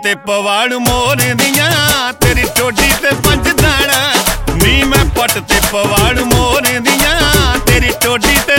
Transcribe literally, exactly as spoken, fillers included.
ते पवाड़ मोर दियां तेरी टोडी ते पंज दाना नी मैं पट ते पवाड़ मोर दियां तेरी टोडी ते